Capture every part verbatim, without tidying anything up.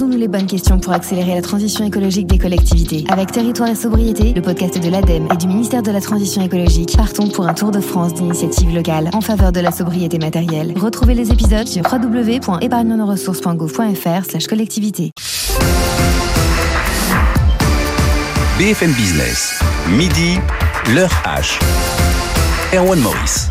Posons-nous les bonnes questions pour accélérer la transition écologique des collectivités. Avec Territoire et Sobriété, le podcast de l'ADEME et du ministère de la Transition écologique, partons pour un tour de France d'initiatives locales en faveur de la sobriété matérielle. Retrouvez les épisodes sur w w w point épargne nos ressources point gouv point f r slash collectivité. B F M Business, midi, l'heure H. Erwan Maurice.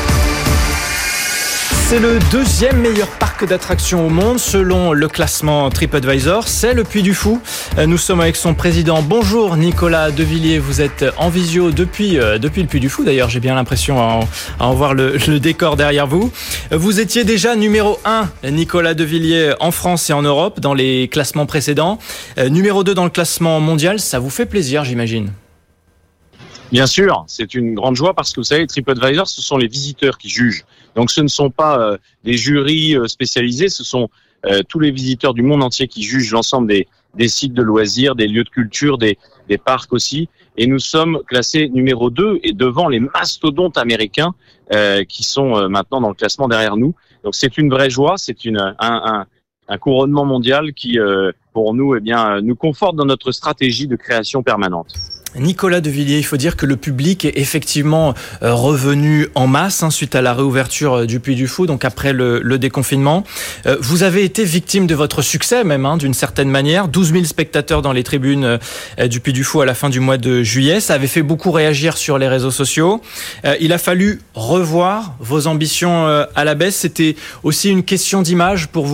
C'est le deuxième meilleur parc d'attractions au monde selon le classement TripAdvisor. C'est le Puy du Fou. Nous sommes avec son président. Bonjour Nicolas Devilliers. Vous êtes en visio depuis, euh, depuis le Puy du Fou. D'ailleurs, j'ai bien l'impression à en, à en voir le, le décor derrière vous. Vous étiez déjà numéro un, Nicolas Devilliers, en France et en Europe dans les classements précédents. Euh, numéro deux dans le classement mondial. Ça vous fait plaisir, j'imagine? Bien sûr, c'est une grande joie parce que vous savez, TripAdvisor, ce sont les visiteurs qui jugent. Donc ce ne sont pas euh, des jurys euh, spécialisés, ce sont euh, tous les visiteurs du monde entier qui jugent l'ensemble des, des sites de loisirs, des lieux de culture, des, des parcs aussi. Et nous sommes classés numéro deux et devant les mastodontes américains euh, qui sont euh, maintenant dans le classement derrière nous. Donc c'est une vraie joie, c'est une, un, un, un couronnement mondial qui, euh, pour nous, eh bien, nous conforte dans notre stratégie de création permanente. Nicolas Devilliers, il faut dire que le public est effectivement revenu en masse hein, suite à la réouverture du Puy du Fou, donc après le, le déconfinement. Euh, vous avez été victime de votre succès même, hein, d'une certaine manière. douze mille spectateurs dans les tribunes euh, du Puy du Fou à la fin du mois de juillet. Ça avait fait beaucoup réagir sur les réseaux sociaux. Euh, il a fallu revoir vos ambitions euh, à la baisse. C'était aussi une question d'image pour vous ?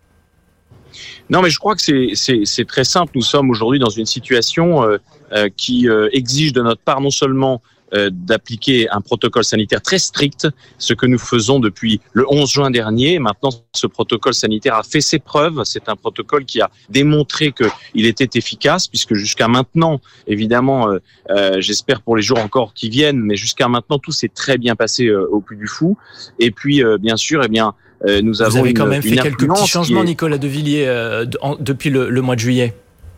Non, mais je crois que c'est, c'est, c'est très simple. Nous sommes aujourd'hui dans une situation euh, euh, qui euh, exige de notre part non seulement euh, d'appliquer un protocole sanitaire très strict, ce que nous faisons depuis le onze juin dernier. Maintenant, ce protocole sanitaire a fait ses preuves. C'est un protocole qui a démontré qu'il était efficace, puisque jusqu'à maintenant, évidemment, euh, euh, j'espère pour les jours encore qui viennent, mais jusqu'à maintenant, tout s'est très bien passé euh, au Puy du Fou. Et puis, euh, bien sûr, eh bien, Euh, nous avons Vous avez une, quand même fait quelques petits changements, est... Nicolas Devilliers, euh, de, en, depuis le, le mois de juillet.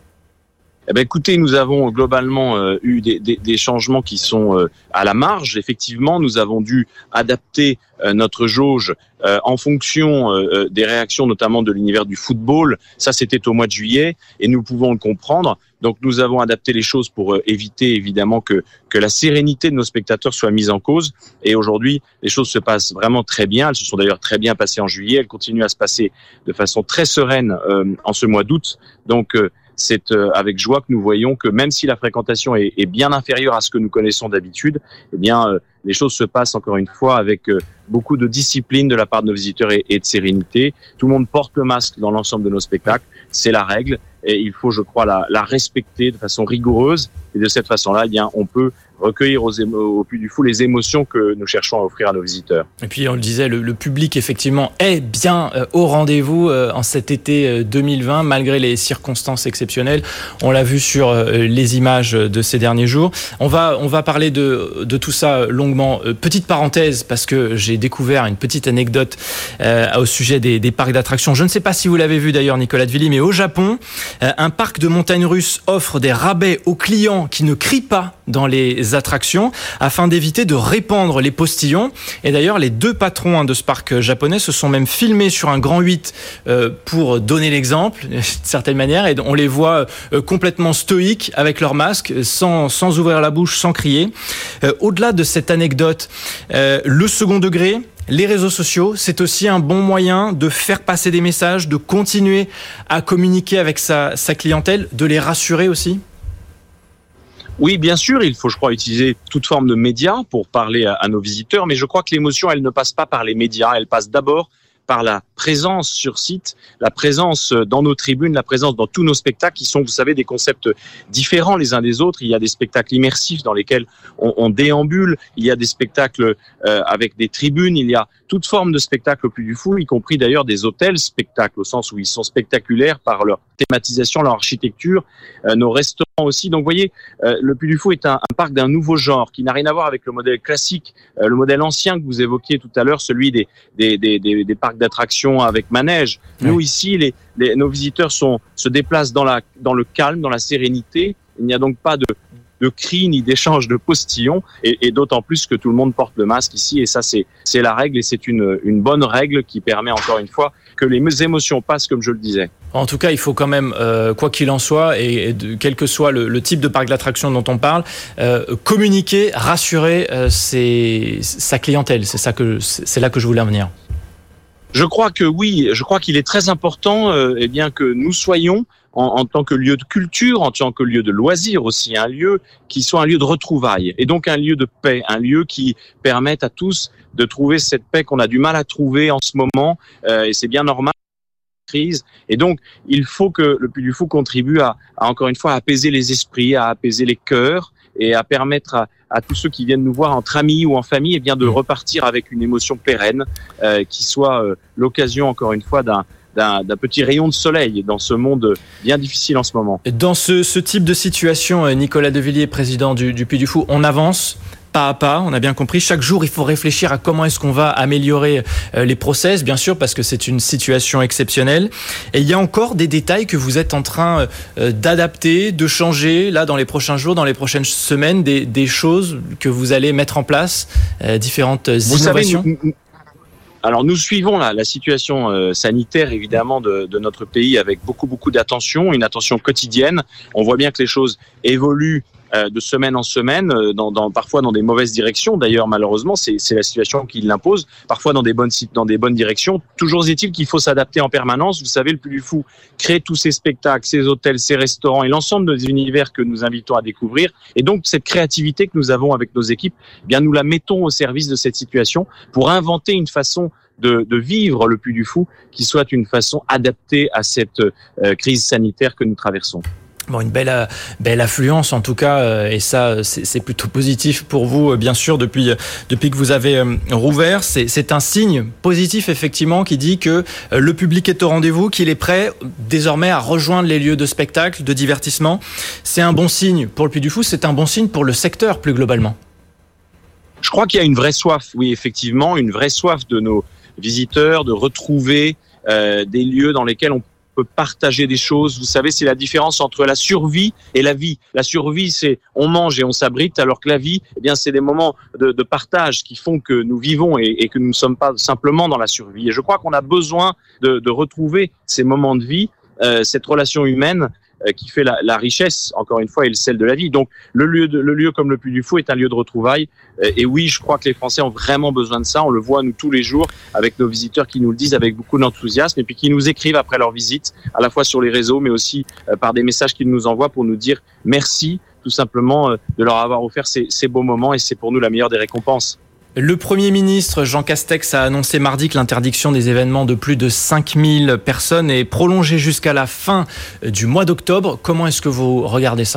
Eh ben, écoutez, nous avons globalement euh, eu des, des, des changements qui sont euh, à la marge. Effectivement, nous avons dû adapter euh, notre jauge euh, en fonction euh, des réactions, notamment de l'univers du football. Ça, c'était au mois de juillet, et nous pouvons le comprendre. Donc, nous avons adapté les choses pour euh, éviter, évidemment, que que la sérénité de nos spectateurs soit mise en cause. Et aujourd'hui, les choses se passent vraiment très bien. Elles se sont d'ailleurs très bien passées en juillet. Elles continuent à se passer de façon très sereine euh, en ce mois d'août. Donc, euh, c'est euh, avec joie que nous voyons que même si la fréquentation est, est bien inférieure à ce que nous connaissons d'habitude, eh bien, euh, les choses se passent encore une fois avec euh, beaucoup de discipline de la part de nos visiteurs et, et de sérénité. Tout le monde porte le masque dans l'ensemble de nos spectacles. C'est la règle. Et il faut, je crois, la, la respecter de façon rigoureuse. Et de cette façon-là, eh bien, on peut recueillir aux émo- au Puy du Fou les émotions que nous cherchons à offrir à nos visiteurs. Et puis, on le disait, le, le public, effectivement, est bien euh, au rendez-vous euh, en cet été euh, deux mille vingt, malgré les circonstances exceptionnelles. On l'a vu sur euh, les images de ces derniers jours. On va, on va parler de, de tout ça longuement. Euh, petite parenthèse, parce que j'ai découvert une petite anecdote euh, au sujet des, des parcs d'attractions. Je ne sais pas si vous l'avez vu d'ailleurs, Nicolas Devilliers, mais au Japon, euh, un parc de montagnes russes offre des rabais aux clients qui ne crient pas dans les attractions afin d'éviter de répandre les postillons. Et d'ailleurs, les deux patrons hein, de ce parc japonais se sont même filmés sur un grand huit euh, pour donner l'exemple, d'une certaine manière. Et on les voit euh, complètement stoïques avec leur masque, sans, sans ouvrir la bouche, sans crier. Euh, au-delà de cette anecdote, euh, le second degré, les réseaux sociaux, c'est aussi un bon moyen de faire passer des messages, de continuer à communiquer avec sa, sa clientèle, de les rassurer aussi. Oui, bien sûr, il faut, je crois, utiliser toute forme de médias pour parler à, à nos visiteurs, mais je crois que l'émotion, elle ne passe pas par les médias, elle passe d'abord par la présence sur site, la présence dans nos tribunes, la présence dans tous nos spectacles qui sont, vous savez, des concepts différents les uns des autres. Il y a des spectacles immersifs dans lesquels on, on déambule, il y a des spectacles euh, avec des tribunes, il y a toute forme de spectacle au Puy du Fou, y compris d'ailleurs des hôtels spectacles, au sens où ils sont spectaculaires par leur thématisation, leur architecture, euh, nos restaurants aussi. Donc vous voyez, euh, le Puy du Fou est un, un parc d'un nouveau genre qui n'a rien à voir avec le modèle classique, euh, le modèle ancien que vous évoquiez tout à l'heure, celui des, des, des, des, des parcs d'attractions avec manège. Oui. Nous ici, les, les, nos visiteurs sont, se déplacent dans, la, dans le calme, dans la sérénité. Il n'y a donc pas de de cris ni d'échange de postillons, et, et d'autant plus que tout le monde porte le masque ici, et ça c'est c'est la règle, et c'est une une bonne règle qui permet encore une fois que les émotions passent, comme je le disais. En tout cas, il faut quand même, euh, quoi qu'il en soit, et, et de, quel que soit le, le type de parc d'attraction dont on parle, euh, communiquer, rassurer euh, ses, sa clientèle. C'est ça que c'est là que je voulais en venir. Je crois que oui, je crois qu'il est très important, euh, eh bien que nous soyons en, en tant que lieu de culture, en tant que lieu de loisir aussi, un lieu qui soit un lieu de retrouvailles et donc un lieu de paix, un lieu qui permette à tous de trouver cette paix qu'on a du mal à trouver en ce moment, euh, et c'est bien normal. Crise. Et donc, il faut que le Puy du Fou contribue à, à, encore une fois, à apaiser les esprits, à apaiser les cœurs et à permettre à, à tous ceux qui viennent nous voir entre amis ou en famille, eh bien, de repartir avec une émotion pérenne, euh, qui soit euh, l'occasion, encore une fois, d'un D'un, d'un petit rayon de soleil dans ce monde bien difficile en ce moment. Dans ce, ce type de situation, Nicolas Devilliers, président du, du Puy du Fou, on avance pas à pas, on a bien compris. Chaque jour, il faut réfléchir à comment est-ce qu'on va améliorer les process, bien sûr, parce que c'est une situation exceptionnelle. Et il y a encore des détails que vous êtes en train d'adapter, de changer, là, dans les prochains jours, dans les prochaines semaines, des, des choses que vous allez mettre en place, euh, différentes vous innovations. Savez, nous, nous, Alors nous suivons la, la situation euh, sanitaire évidemment de, de notre pays avec beaucoup beaucoup d'attention, une attention quotidienne. On voit bien que les choses évoluent euh, de semaine en semaine, euh, dans, dans, parfois dans des mauvaises directions. D'ailleurs malheureusement c'est, c'est la situation qui l'impose. Parfois dans des bonnes dans des bonnes directions. Toujours est-il qu'il faut s'adapter en permanence. Vous savez, le Puy du Fou crée tous ces spectacles, ces hôtels, ces restaurants et l'ensemble des univers que nous invitons à découvrir. Et donc cette créativité que nous avons avec nos équipes, eh bien nous la mettons au service de cette situation pour inventer une façon De, de vivre le Puy du Fou qui soit une façon adaptée à cette euh, crise sanitaire que nous traversons. Bon, une belle, belle affluence en tout cas, et ça c'est, c'est plutôt positif pour vous, bien sûr, depuis, depuis que vous avez rouvert. C'est, c'est un signe positif effectivement qui dit que le public est au rendez-vous, qu'il est prêt désormais à rejoindre les lieux de spectacle, de divertissement. C'est un bon signe pour le Puy du Fou, c'est un bon signe pour le secteur plus globalement. Je crois qu'il y a une vraie soif, oui effectivement, une vraie soif de nos visiteurs, de retrouver euh, des lieux dans lesquels on peut partager des choses. Vous savez, c'est la différence entre la survie et la vie. La survie, c'est on mange et on s'abrite, alors que la vie, eh bien, c'est des moments de, de partage qui font que nous vivons et, et que nous ne sommes pas simplement dans la survie. Et je crois qu'on a besoin de, de retrouver ces moments de vie, euh, cette relation humaine qui fait la, la richesse, encore une fois, et le sel de la vie. Donc, le lieu, de, le lieu comme le Puy du Fou est un lieu de retrouvailles. Et oui, je crois que les Français ont vraiment besoin de ça. On le voit, nous, tous les jours, avec nos visiteurs qui nous le disent avec beaucoup d'enthousiasme et puis qui nous écrivent après leur visite, à la fois sur les réseaux, mais aussi par des messages qu'ils nous envoient pour nous dire merci, tout simplement, de leur avoir offert ces, ces beaux moments. Et c'est pour nous la meilleure des récompenses. Le Premier ministre Jean Castex a annoncé mardi que l'interdiction des événements de plus de cinq mille personnes est prolongée jusqu'à la fin du mois d'octobre. Comment est-ce que vous regardez ça ?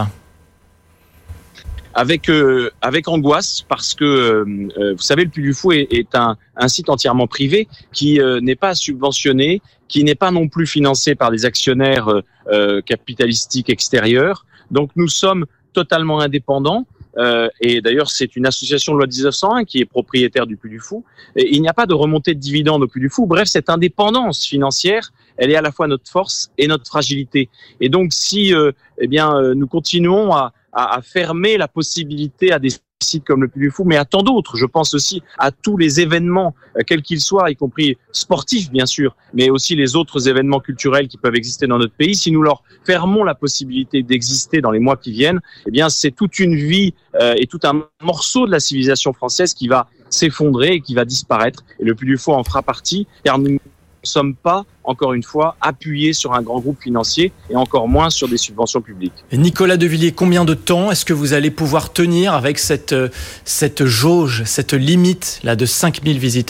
Avec euh, avec angoisse, parce que euh, vous savez, le Puy du Fou est, est un, un site entièrement privé qui euh, n'est pas subventionné, qui n'est pas non plus financé par des actionnaires euh, capitalistiques extérieurs. Donc nous sommes totalement indépendants. Euh, et d'ailleurs, c'est une association de loi dix-neuf cent un qui est propriétaire du Puy du Fou. Et il n'y a pas de remontée de dividendes au Puy du Fou. Bref, cette indépendance financière, elle est à la fois notre force et notre fragilité. Et donc, si euh, eh bien, euh, nous continuons à, à, à fermer la possibilité à des sites comme le Puy du Fou, mais à tant d'autres. Je pense aussi à tous les événements, euh, quels qu'ils soient, y compris sportifs, bien sûr, mais aussi les autres événements culturels qui peuvent exister dans notre pays. Si nous leur fermons la possibilité d'exister dans les mois qui viennent, eh bien, c'est toute une vie euh, et tout un morceau de la civilisation française qui va s'effondrer et qui va disparaître. Et le Puy du Fou en fera partie, car nous ne sommes pas, encore une fois, appuyés sur un grand groupe financier et encore moins sur des subventions publiques. Et Nicolas Devilliers, combien de temps est-ce que vous allez pouvoir tenir avec cette, cette jauge, cette limite là de cinq mille visiteurs ?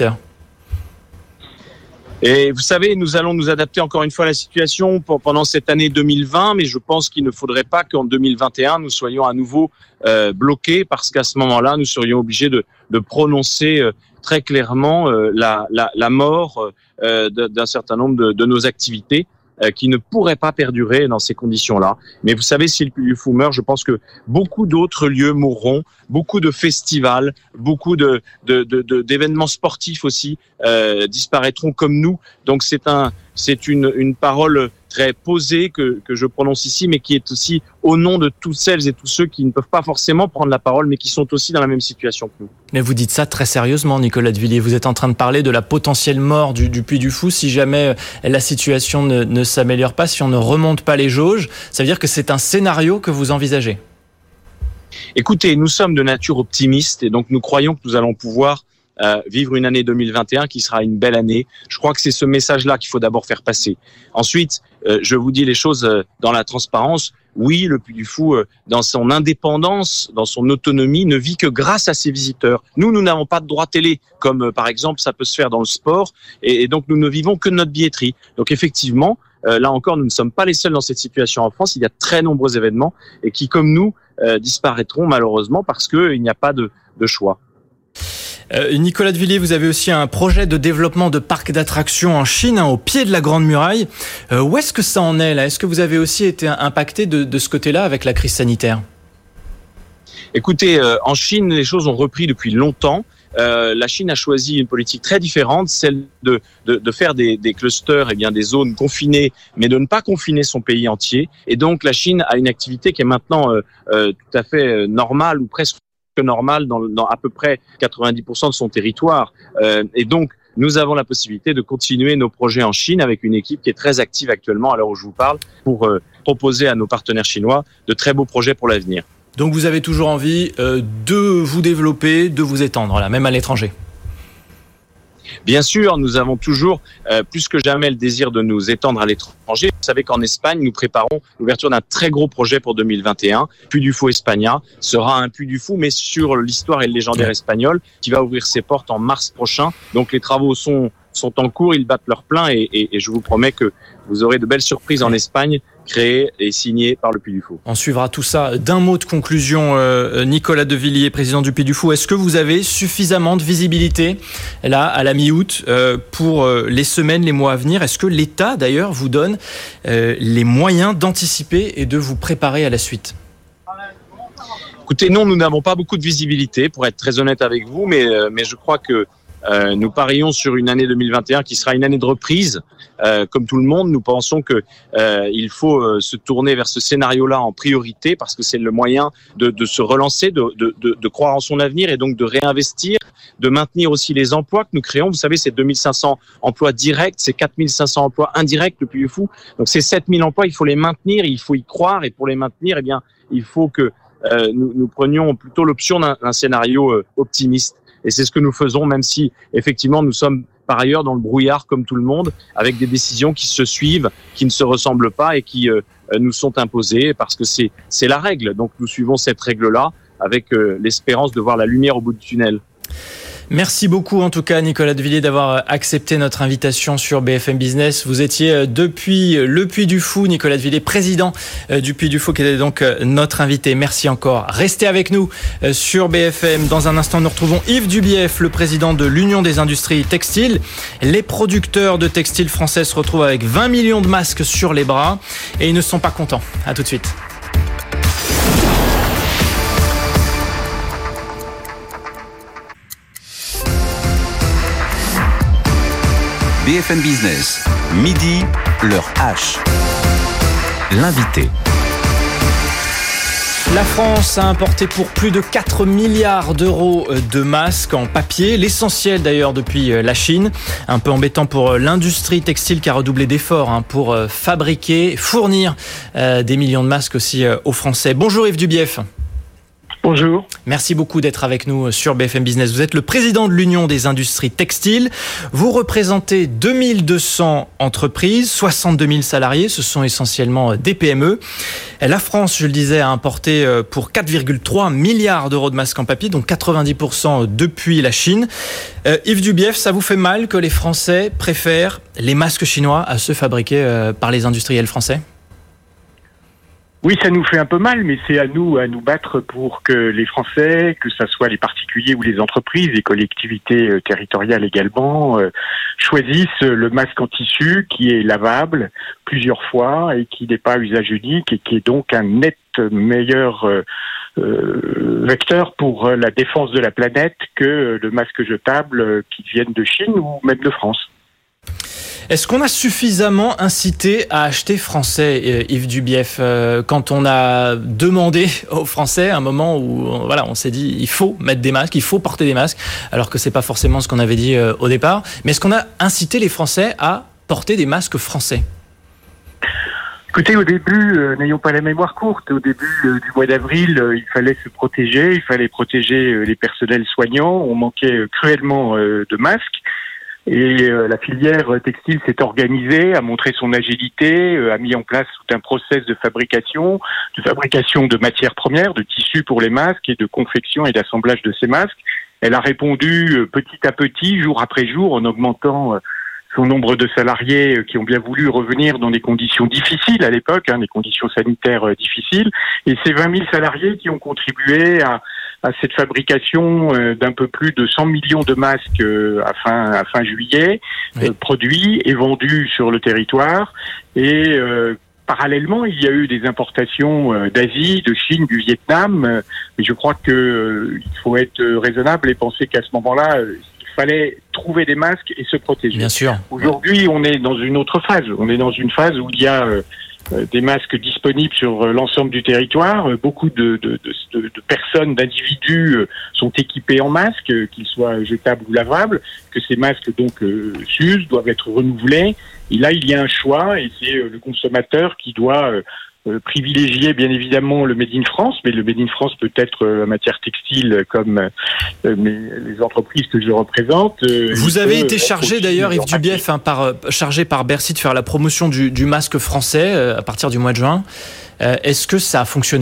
Et vous savez, nous allons nous adapter encore une fois à la situation pendant cette année deux mille vingt, mais je pense qu'il ne faudrait pas qu'en deux mille vingt et un, nous soyons à nouveau euh, bloqués, parce qu'à ce moment-là, nous serions obligés de, de prononcer euh, très clairement euh, la, la, la mort euh, d'un certain nombre de, de nos activités euh, qui ne pourraient pas perdurer dans ces conditions-là. Mais vous savez, si le Puy du Fou meurt, je pense que beaucoup d'autres lieux mourront, beaucoup de festivals, beaucoup de, de, de, de d'événements sportifs aussi euh, disparaîtront comme nous. Donc c'est un, c'est une, une parole très posé que, que je prononce ici, mais qui est aussi au nom de toutes celles et tous ceux qui ne peuvent pas forcément prendre la parole, mais qui sont aussi dans la même situation que nous. Mais vous dites ça très sérieusement, Nicolas de Villiers. Vous êtes en train de parler de la potentielle mort du, du Puy du Fou si jamais la situation ne, ne s'améliore pas, si on ne remonte pas les jauges. Ça veut dire que c'est un scénario que vous envisagez? Écoutez, nous sommes de nature optimiste et donc nous croyons que nous allons pouvoir Euh, vivre une année deux mille vingt et un qui sera une belle année. Je crois que c'est ce message-là qu'il faut d'abord faire passer. Ensuite, euh, je vous dis les choses euh, dans la transparence. Oui, le Puy du Fou, euh, dans son indépendance, dans son autonomie, ne vit que grâce à ses visiteurs. Nous, nous n'avons pas de droit télé, comme euh, par exemple ça peut se faire dans le sport, et, et donc nous ne vivons que de notre billetterie. Donc effectivement, euh, là encore, nous ne sommes pas les seuls dans cette situation en France. Il y a très nombreux événements et qui, comme nous, euh, disparaîtront malheureusement parce qu'il n'y a pas de, de choix. Euh, Nicolas de Villiers, vous avez aussi un projet de développement de parc d'attractions en Chine, hein, au pied de la Grande Muraille. Euh, où est-ce que ça en est là? Est-ce que vous avez aussi été impacté de, de ce côté-là avec la crise sanitaire? Écoutez, euh, en Chine, les choses ont repris depuis longtemps. Euh, la Chine a choisi une politique très différente, celle de, de, de faire des, des clusters, et bien des zones confinées, mais de ne pas confiner son pays entier. Et donc la Chine a une activité qui est maintenant euh, euh, tout à fait normale ou presque normal dans, dans à peu près quatre-vingt-dix pour cent de son territoire. Euh, et donc, nous avons la possibilité de continuer nos projets en Chine avec une équipe qui est très active actuellement, à l'heure où je vous parle, pour euh, proposer à nos partenaires chinois de très beaux projets pour l'avenir. Donc, vous avez toujours envie euh, de vous développer, de vous étendre, là, même à l'étranger? Bien sûr, nous avons toujours euh, plus que jamais le désir de nous étendre à l'étranger. Vous savez qu'en Espagne, nous préparons l'ouverture d'un très gros projet pour deux mille vingt et un. Puy du Fou Espagna sera un Puy du Fou, mais sur l'histoire et le légendaire espagnol, qui va ouvrir ses portes en mars prochain. Donc les travaux sont sont en cours, ils battent leur plein et, et, et je vous promets que vous aurez de belles surprises en Espagne, créées et signées par le Puy du Fou. On suivra tout ça. D'un mot de conclusion, euh, Nicolas de Villiers, président du Puy du Fou, est-ce que vous avez suffisamment de visibilité là à la mi-août euh, pour euh, les semaines, les mois à venir? Est-ce que l'État d'ailleurs vous donne euh, les moyens d'anticiper et de vous préparer à la suite? Écoutez, non, nous n'avons pas beaucoup de visibilité, pour être très honnête avec vous, mais, euh, mais je crois que Euh, nous parions sur une année deux mille vingt et un qui sera une année de reprise. Euh, comme tout le monde, nous pensons que euh, il faut euh, se tourner vers ce scénario-là en priorité parce que c'est le moyen de, de se relancer, de, de, de, de croire en son avenir et donc de réinvestir, de maintenir aussi les emplois que nous créons. Vous savez, c'est deux mille cinq cents emplois directs, c'est quatre mille cinq cents emplois indirects, le Puy du Fou. Donc ces sept mille emplois, il faut les maintenir, il faut y croire et pour les maintenir, eh bien, il faut que euh, nous, nous prenions plutôt l'option d'un, d'un scénario euh, optimiste. Et c'est ce que nous faisons, même si, effectivement, nous sommes par ailleurs dans le brouillard comme tout le monde, avec des décisions qui se suivent, qui ne se ressemblent pas et qui euh, nous sont imposées parce que c'est, c'est la règle. Donc nous suivons cette règle-là avec euh, l'espérance de voir la lumière au bout du tunnel. Merci beaucoup en tout cas Nicolas de Villiers d'avoir accepté notre invitation sur B F M Business. Vous étiez depuis le Puy du Fou, Nicolas de Villiers, président du Puy du Fou, qui était donc notre invité. Merci encore. Restez avec nous sur B F M. Dans un instant, nous retrouvons Yves Dubief, le président de l'Union des industries textiles. Les producteurs de textiles français se retrouvent avec vingt millions de masques sur les bras et ils ne sont pas contents. À tout de suite. B F M Business, midi, l'heure H. L'invité. La France a importé pour plus de quatre milliards d'euros de masques en papier, l'essentiel d'ailleurs depuis la Chine. Un peu embêtant pour l'industrie textile qui a redoublé d'efforts hein, pour fabriquer, fournir euh, des millions de masques aussi euh, aux Français. Bonjour Yves Dubief. Bonjour. Merci beaucoup d'être avec nous sur B F M Business. Vous êtes le président de l'Union des industries textiles. Vous représentez deux mille deux cents entreprises, soixante-deux mille salariés. Ce sont essentiellement des P M E. La France, je le disais, a importé pour quatre virgule trois milliards d'euros de masques en papier, donc quatre-vingt-dix pour cent depuis la Chine. Euh, Yves Dubief, ça vous fait mal que les Français préfèrent les masques chinois à ceux fabriqués par les industriels français ? Oui, ça nous fait un peu mal, mais c'est à nous à nous battre pour que les Français, que ce soit les particuliers ou les entreprises, les collectivités euh, territoriales également, euh, choisissent le masque en tissu qui est lavable plusieurs fois et qui n'est pas à usage unique et qui est donc un net meilleur euh, euh, vecteur pour la défense de la planète que le masque jetable qui vienne de Chine ou même de France. Est-ce qu'on a suffisamment incité à acheter français, Yves Dubief, quand on a demandé aux Français à un moment où voilà, on s'est dit il faut mettre des masques, il faut porter des masques, alors que c'est pas forcément ce qu'on avait dit au départ. Mais est-ce qu'on a incité les Français à porter des masques français ? Écoutez, au début, euh, n'ayons pas la mémoire courte. Au début euh, du mois d'avril, euh, il fallait se protéger, il fallait protéger euh, les personnels soignants. On manquait euh, cruellement euh, de masques. Et euh, la filière textile s'est organisée, a montré son agilité, euh, a mis en place tout un process de fabrication, de fabrication de matières premières, de tissus pour les masques et de confection et d'assemblage de ces masques. Elle a répondu euh, petit à petit, jour après jour, en augmentant euh, son nombre de salariés qui ont bien voulu revenir dans des conditions difficiles à l'époque, hein, des conditions sanitaires euh, difficiles. Et ces vingt mille salariés qui ont contribué à, à cette fabrication euh, d'un peu plus de cent millions de masques euh, à, fin, à fin juillet, oui. euh, produits et vendus sur le territoire. Et euh, parallèlement, il y a eu des importations euh, d'Asie, de Chine, du Vietnam. Euh, mais je crois que euh, il faut être raisonnable et penser qu'à ce moment-là, euh, fallait trouver des masques et se protéger. Bien sûr. Aujourd'hui, on est dans une autre phase. On est dans une phase où il y a euh, des masques disponibles sur euh, l'ensemble du territoire. Euh, beaucoup de, de, de, de personnes, d'individus euh, sont équipés en masques, euh, qu'ils soient jetables ou lavables, que ces masques donc euh, s'usent, doivent être renouvelés. Et là, il y a un choix et c'est euh, le consommateur qui doit euh, Euh, privilégier bien évidemment le Made in France, mais le Made in France peut être euh, matière textile comme euh, mais les entreprises que je représente. Euh, Vous avez été chargé d'ailleurs, Yves Dubief, hein, par, chargé par Bercy de faire la promotion du, du masque français euh, à partir du mois de juin. Euh, est-ce que ça a fonctionné ?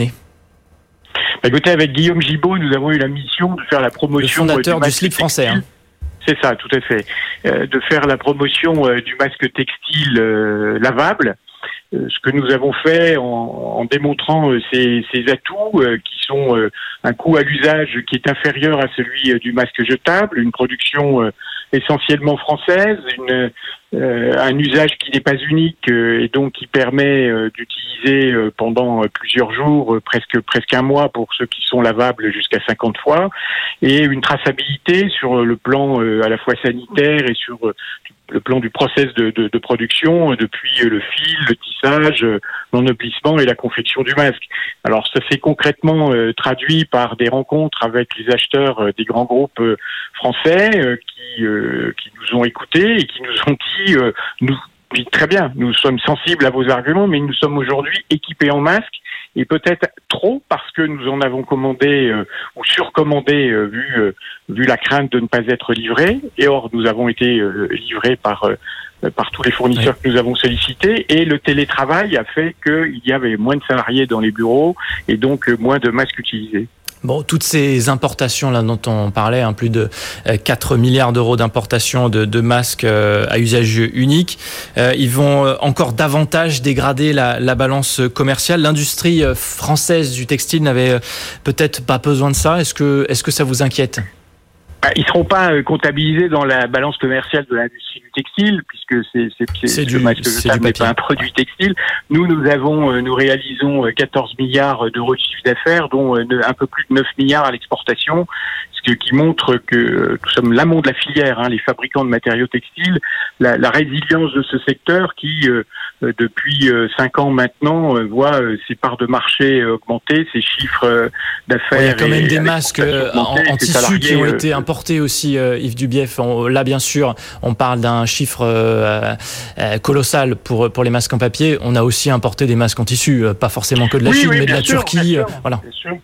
Bah, écoutez, avec Guillaume Gibault, nous avons eu la mission de faire la promotion le fondateur du, du slip français. Hein. C'est ça, tout à fait. Euh, de faire la promotion euh, du masque textile euh, lavable. Ce que nous avons fait en, en démontrant euh, ces, ces atouts euh, qui sont euh, un coût à l'usage qui est inférieur à celui euh, du masque jetable, une production euh, essentiellement française, une, euh, un usage qui n'est pas unique euh, et donc qui permet euh, d'utiliser euh, pendant plusieurs jours, euh, presque presque un mois pour ceux qui sont lavables jusqu'à cinquante fois, et une traçabilité sur le plan euh, à la fois sanitaire et sur euh, le plan du process de, de, de production, euh, depuis le fil, le tissage, euh, l'ennoblissement et la confection du masque. Alors ça s'est concrètement euh, traduit par des rencontres avec les acheteurs euh, des grands groupes euh, français euh, qui, euh, qui nous ont écoutés et qui nous ont dit, euh, nous, dit très bien, nous sommes sensibles à vos arguments, mais nous sommes aujourd'hui équipés en masques et peut-être trop parce que nous en avons commandé euh, ou surcommandé euh, vu, euh, vu la crainte de ne pas être livrés. Et or, nous avons été euh, livrés par, euh, par tous les fournisseurs oui. que nous avons sollicités. Et le télétravail a fait qu'il y avait moins de salariés dans les bureaux et donc euh, moins de masques utilisés. Bon, toutes ces importations là dont on parlait, hein, plus de quatre milliards d'euros d'importation de, de masques euh, à usage unique, euh, ils vont encore davantage dégrader la, la balance commerciale. L'industrie française du textile n'avait peut-être pas besoin de ça. Est-ce que, est-ce que ça vous inquiète ? Ils ne seront pas comptabilisés dans la balance commerciale de l'industrie du textile, puisque c'est, c'est, c'est, c'est du, masque jetable n'est pas un produit textile. Nous, nous avons, nous réalisons quatorze milliards d'euros de chiffre d'affaires, dont un peu plus de neuf milliards à l'exportation, ce qui montre que nous sommes l'amont de la filière, hein, les fabricants de matériaux textiles, la, la résilience de ce secteur qui, euh, depuis cinq ans maintenant, euh, voit euh, ses parts de marché augmenter, ses chiffres euh, d'affaires. Ouais, il y a quand même des masques en, en tissu qui ont été importés. Porté aussi, euh, Yves Dubief. On, là, bien sûr, on parle d'un chiffre euh, euh, colossal pour pour les masques en papier. On a aussi importé des masques en tissu, euh, pas forcément que de la oui, Chine, oui, mais de la sûr, Turquie. Bien euh, sûr, voilà. Bien sûr,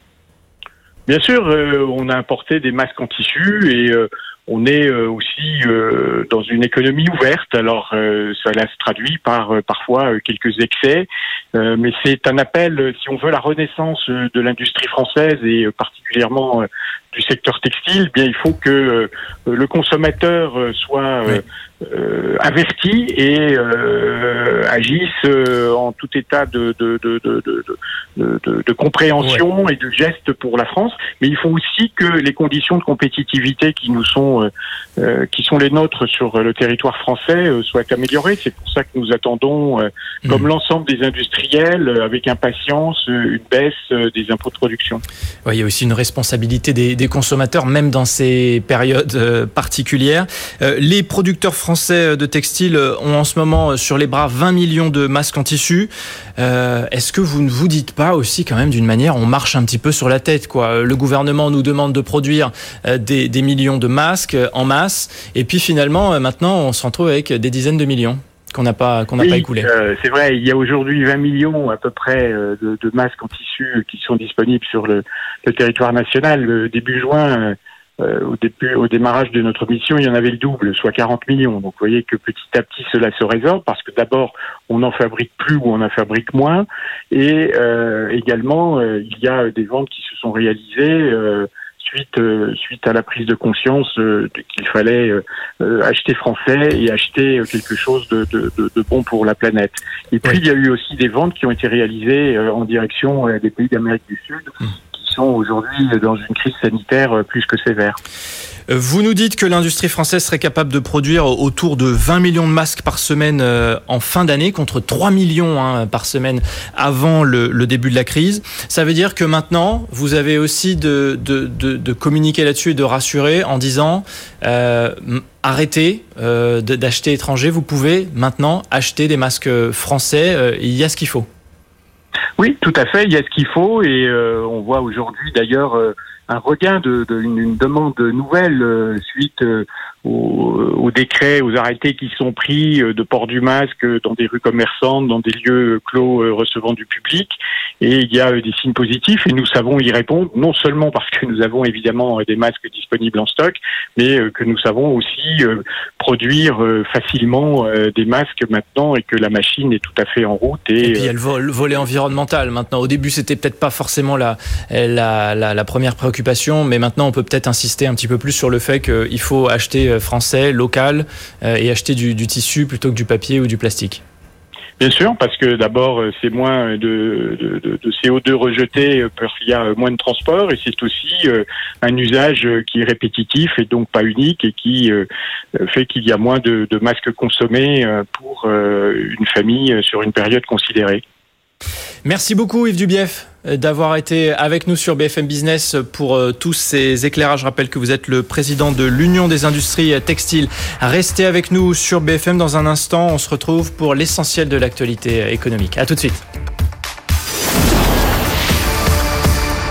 bien sûr euh, on a importé des masques en tissu et euh, on est euh, aussi euh, dans une économie ouverte. Alors, euh, cela se traduit par euh, parfois euh, quelques excès, euh, mais c'est un appel, si on veut la renaissance euh, de l'industrie française et euh, particulièrement euh, du secteur textile, bien il faut que euh, le consommateur euh, soit euh, euh, averti et euh, agisse euh, en tout état de, de, de, de, de, de, de, de compréhension ouais. et de geste pour la France. Mais il faut aussi que les conditions de compétitivité qui nous sont sont euh, euh, qui sont les nôtres sur le territoire français euh, soient améliorées. C'est pour ça que nous attendons, euh, mmh. comme l'ensemble des industriels, euh, avec impatience, euh, une baisse euh, des impôts de production. Ouais, il y a aussi une responsabilité des, des consommateurs, même dans ces périodes euh, particulières. Euh, les producteurs français de textiles ont en ce moment sur les bras vingt millions de masques en tissu. Euh, est-ce que vous ne vous dites pas aussi quand même d'une manière, on marche un petit peu sur la tête, quoi. Le gouvernement nous demande de produire euh, des, des millions de masques en masse, et puis finalement, euh, maintenant, on se retrouve avec des dizaines de millions qu'on n'a pas, qu'on n'a oui, pas écoulés. Euh, c'est vrai, il y a aujourd'hui vingt millions à peu près euh, de, de masques en tissu qui sont disponibles sur le, le territoire national. Le début juin, euh, Euh, au, début, au démarrage de notre mission, il y en avait le double, soit quarante millions. Donc vous voyez que petit à petit cela se résorbe parce que d'abord on en fabrique plus ou on en fabrique moins, et euh, également euh, il y a des ventes qui se sont réalisées euh, suite euh, suite à la prise de conscience euh, qu'il fallait euh, acheter français et acheter quelque chose de, de, de, de bon pour la planète. Et puis oui. il y a eu aussi des ventes qui ont été réalisées euh, en direction euh, des pays d'Amérique du Sud. Mmh. sont aujourd'hui dans une crise sanitaire plus que sévère. Vous nous dites que l'industrie française serait capable de produire autour de vingt millions de masques par semaine en fin d'année, contre trois millions hein, par semaine avant le, le début de la crise. Ça veut dire que maintenant, vous avez aussi de, de, de, de communiquer là-dessus et de rassurer en disant euh, arrêtez euh, d'acheter étranger, vous pouvez maintenant acheter des masques français, euh, il y a ce qu'il faut. Oui, tout à fait, il y a ce qu'il faut, et euh, on voit aujourd'hui d'ailleurs euh, un regain de, de une, une demande nouvelle euh, suite euh, aux, aux décrets, aux arrêtés qui sont pris euh, de port du masque dans des rues commerçantes, dans des lieux clos euh, recevant du public. Et il y a euh, des signes positifs et nous savons y répondre, non seulement parce que nous avons évidemment euh, des masques disponibles en stock, mais euh, que nous savons aussi euh, produire euh, facilement euh, des masques maintenant, et que la machine est tout à fait en route. Et, et puis il y a le, vo- le volet environnemental maintenant. Au début, c'était peut-être pas forcément la, la, la, la première préoccupation, mais maintenant on peut peut-être insister un petit peu plus sur le fait qu'il faut acheter français, local, euh, et acheter du, du tissu plutôt que du papier ou du plastique. Bien sûr, parce que d'abord c'est moins de, de, de C O deux rejeté parce qu'il y a moins de transport, et c'est aussi euh, un usage qui est répétitif et donc pas unique, et qui euh, fait qu'il y a moins de, de masques consommés pour euh, une famille sur une période considérée. Merci beaucoup Yves Dubief d'avoir été avec nous sur B F M Business pour euh, tous ces éclairages. Je rappelle que vous êtes le président de l'Union des industries textiles. Restez avec nous sur B F M dans un instant. On se retrouve pour l'essentiel de l'actualité économique. À tout de suite.